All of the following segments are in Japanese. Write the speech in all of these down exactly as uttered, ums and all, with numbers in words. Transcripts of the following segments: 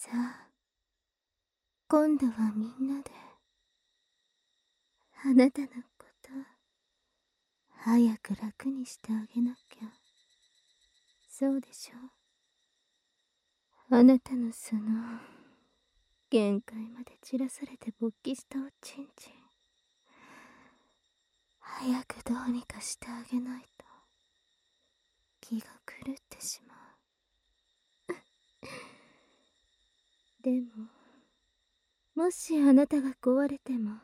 さあ、今度はみんなであなたのこと早く楽にしてあげなきゃ。そうでしょ。あなたのその限界まで散らされて勃起したおちんちん、早くどうにかしてあげないと気が狂ってしまう。でももしあなたが壊れても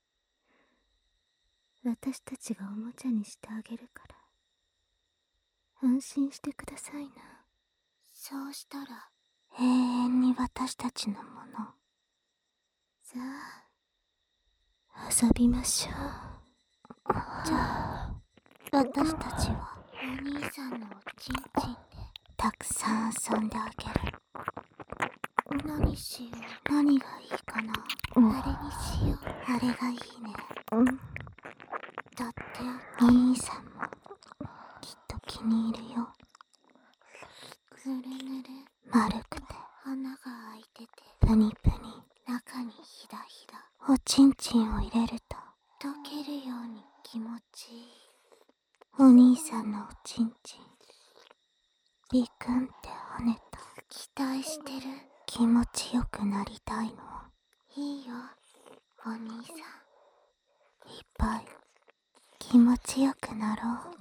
私たちがおもちゃにしてあげるから安心してくださいな。そうしたら永遠に私たちのもの。さあ遊びましょう。じゃあ私たちはお兄さんのおちんちんでたくさん遊んであげる。何しよう。何がいいかな。あれにしよう。あれがいいね。だってお兄さんもきっと気に入るよ。ぬるぬる、丸くて穴が開いててプニプニ、中にひだひだ。おちんちんを入れると溶けるように気持ちいい。お兄さんのおちんちんビクンって跳ねた。期待してる。気持ちよくなりたいの。いいよお兄さん、いっぱい気持ちよくなろう。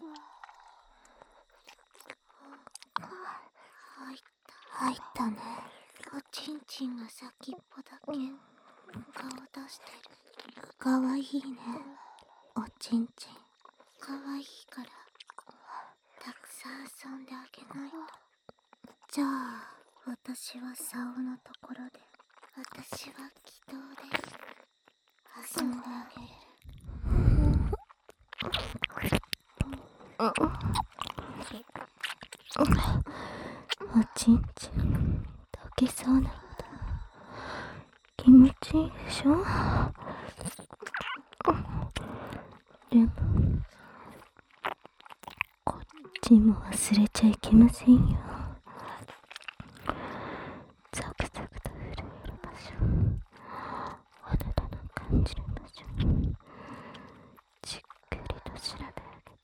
入った入ったね。おちんちんが先っぽだけ顔出してる。かわいいねおちんちん。かわいいからたくさん遊んであげないと。じゃあ私は竿のところで、私は気道で遊んであげる。おちんちん溶けそうなんだ。気持ちいいでしょ。でもこっちも忘れちゃいけませんよ。ザクザクと震える場所、あなたの感じる場所、じっくりと調べ上げて。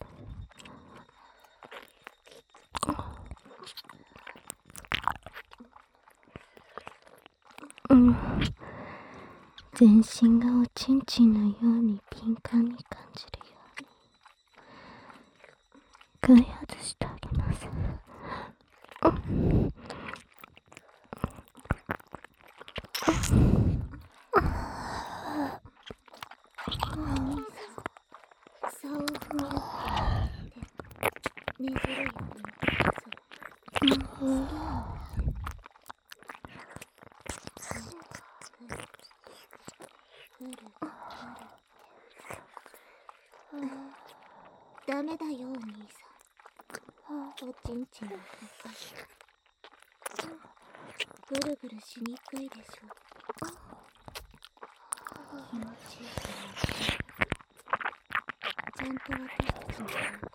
うん、全身がおちんちんのように敏感に感じるように一回外してあげます。竿を踏み合ってねじるようにそう。ダメだよお兄さん。おちんちんは高い。ぐるぐるしにくいでしょ。気持ちいいからちゃんと私たちの言うこと。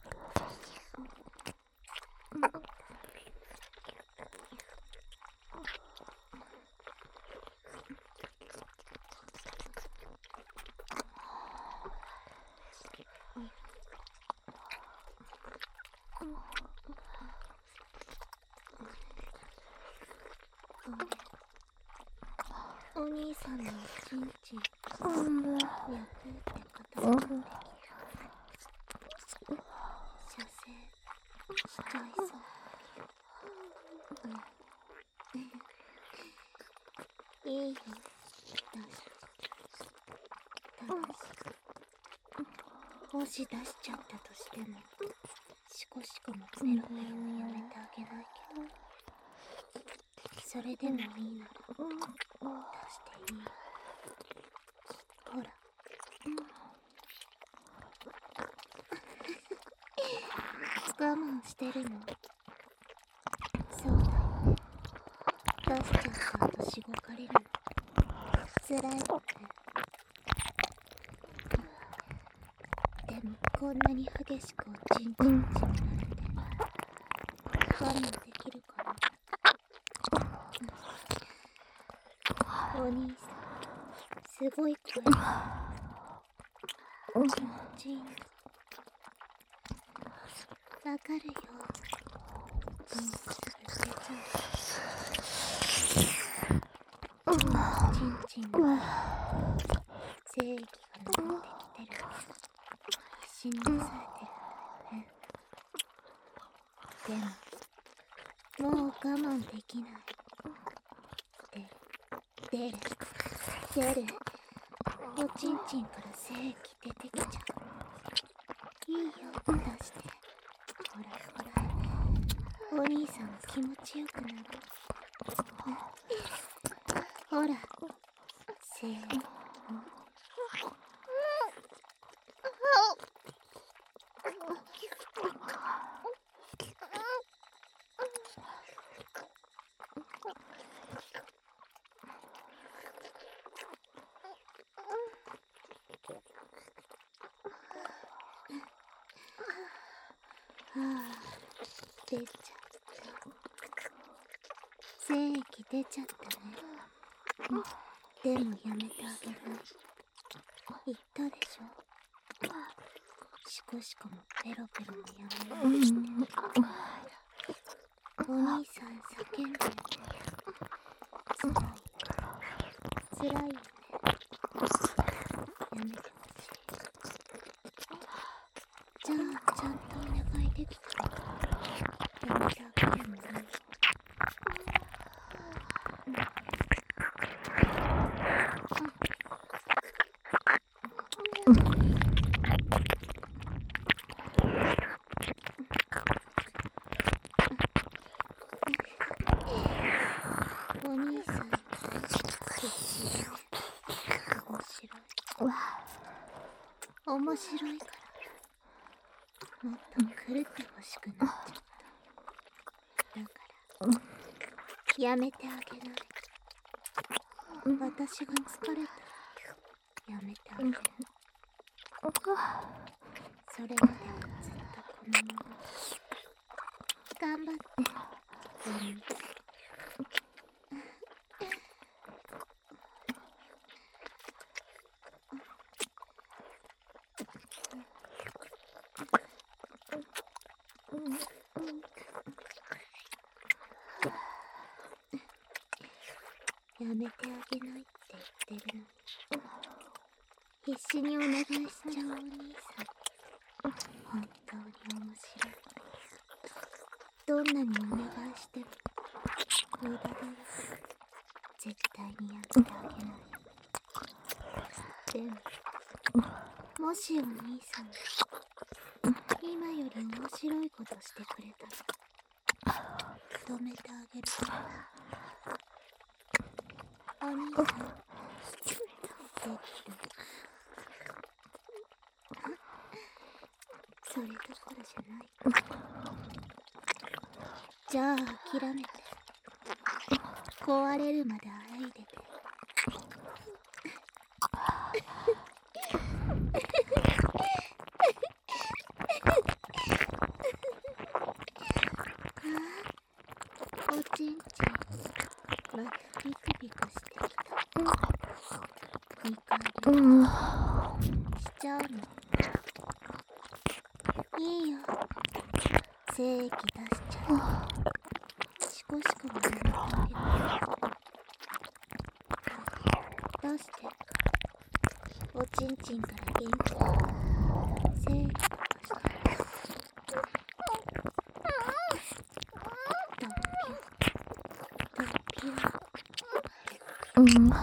お兄さんのおちんちん、にゃくって固まってきた。射精しちゃいそう。うん、いいよ、出しもし出しちゃったとしてもシコシコもペロペロもやめてあげないけど、それでもいいなら出していいよ。ほら我慢してるの。そうだよ、出しちゃった後しごかれるのつらいって。でもこんなに激しくおちんちんちんになって我慢できるかな。 すごい声。チンチン。わかるよ。もうすぐ出ちゃう。チンチンの精液が流れてきてる。必死に抑えてるね。でも、もう我慢できない。出る、出る、出る。おちんちんから精液出てきちゃう。いいよ、出して。ほらほら、お兄さん気持ちよくなる。ほら、せーの。はあ、出ちゃった。精液出ちゃったね。でもやめてあげない。言ったでしょ。シコシコもペロペロもやめないって。お兄さん叫んでる。つらい。つらいよね。やめてほしい。じゃあちゃんとお願いできたらやめてあげるのね。お兄さん必死で面白い。面白いからもっと狂ってほしくなっちゃった。だからやめてあげない。私が疲れたらやめてあげる。それまではずっとこのまま頑張ってお兄さん。やめてあげないって言ってるのに必死にお願いしちゃうお兄さん。本当に面白い。どんなにお願いしても無駄だよ。絶対にやめてあげない。でももしお兄さんが今より面白いことしてくれたら止めてあげるから。お兄さん、できる。それどころじゃない。じゃあ諦めて壊れるまであえいでて。おちんちんまたピクピクしてきた。にかいしちゃうの。いいよ、精液出しちゃう。シコシコもやめてあげる。出して。おちんちんから元気に精液出して。ドッピュードッピュー。うん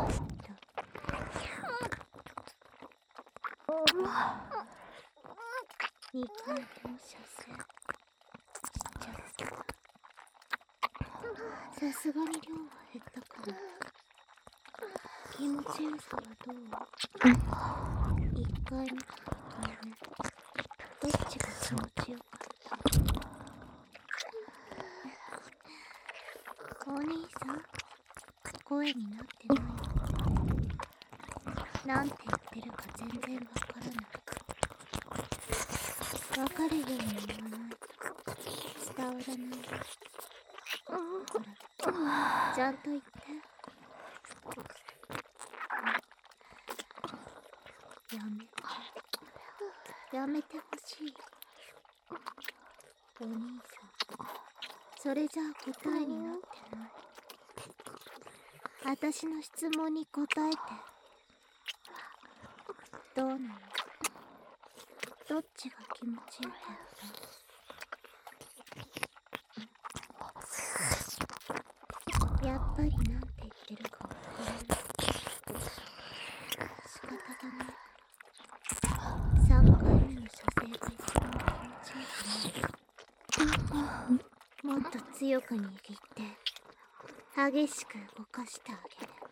にかいの射精しちゃった。さすがに量は減ったかな。気持ちよさはどう？いっかいめとにかいめどっちが気持ちよかった？お兄さん、声になってないの？なんて言ってるか全然わからない。わかるように言わないと伝わらない。ほら、ちゃんと言って。 やめてほしい。お兄さん、それじゃあ答えになってない。私の質問に答えて。どうなの？どっちが気持ちよかった？やっぱりなんて言ってるかわからない。仕方がないから。さんかいめの射精が一番気持ちよくない。もっと強く握って激しく動かしてあげる。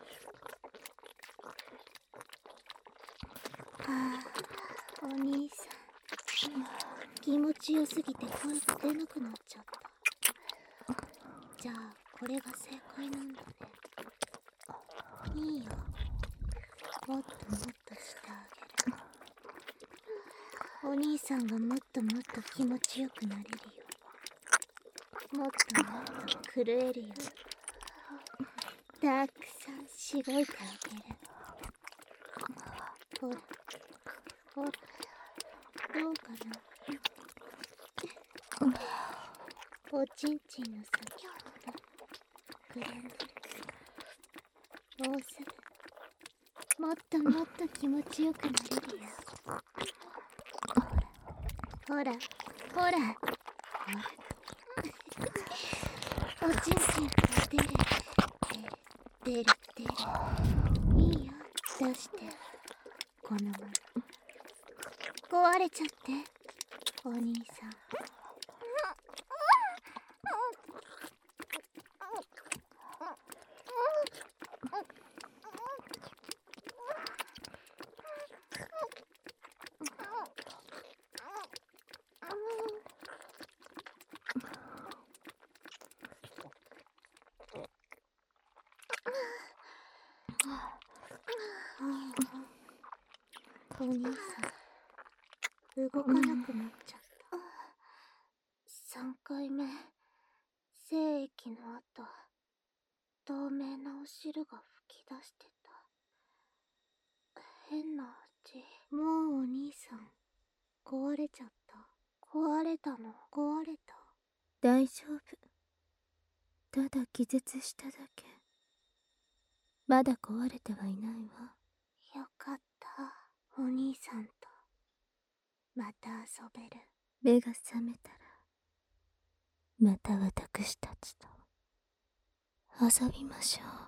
はあ、お兄さん、気持ちよすぎて声が出なくなっちゃった。じゃあこれが正解なんだね。いいよ、もっともっとしてあげる。お兄さんがもっともっと気持ちよくなれるよ。もっともっと震えるよ。たくさんしごいてあげる。ほらほら、どうかな。おちんちんの先ほど膨らんでる。もうすぐもっともっと気持ちよくなれるよ。ほらほらほら、おちんちんから出る出る出る出る。いいよ、出して。このまま壊れちゃってお兄さん。お兄さん、動かなくなっちゃった。さんかいめ、精液の後、透明なお汁が吹き出してた。変な味。もうお兄さん、壊れちゃった。壊れたの？壊れた？大丈夫。ただ気絶しただけ。まだ壊れてはいないわ。よかった。お兄さんとまた遊べる。目が覚めたらまた私たちと遊びましょう。